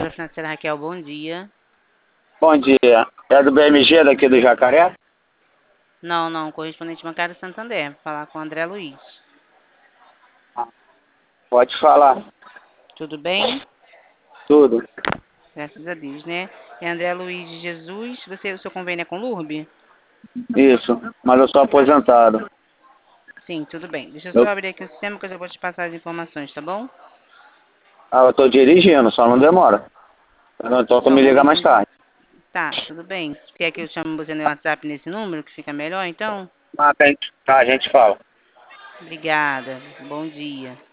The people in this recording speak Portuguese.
Agora, financeira Raquel, bom dia. Bom dia. É do BMG daqui do Jacaré? Não, correspondente bancário Santander. Falar com o André Luiz. Pode falar. Tudo bem? Tudo. Graças a Deus, né? É André Luiz de Jesus. O seu convênio é com Lurb? Isso. Mas eu sou aposentado. Sim, tudo bem. Deixa eu só Eu, abrir aqui o sistema que eu já vou te passar as informações, tá bom? eu tô dirigindo, só não demora. Então tu Só um me liga mais momentinho. tarde. Tá, tudo bem. Quer que eu chame você no WhatsApp nesse número, que fica melhor, então? Tá, a gente fala. Obrigada. Bom dia.